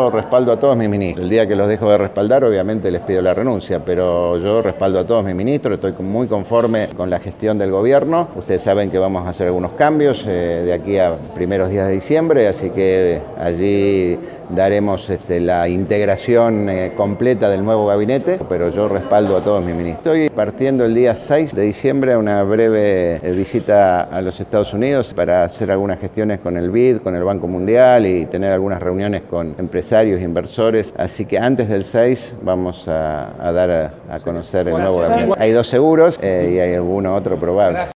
yo respaldo a todos mis ministros. El día que los dejo de respaldar, obviamente les pido la renuncia, pero yo respaldo a todos mis ministros, estoy muy conforme con la gestión del gobierno. Ustedes saben que vamos a hacer algunos cambios de aquí a primeros días de diciembre, así que allí daremos la integración completa del nuevo gabinete, pero yo respaldo a todos mis ministros. Estoy partiendo el día 6 de diciembre a una breve visita a los Estados Unidos para hacer algunas gestiones con el BID, con el Banco Mundial y tener algunas reuniones con empresarios, inversores. Así que antes del 6 vamos a dar a conocer el nuevo gabinete. Hay 2 seguros y hay alguno otro probable.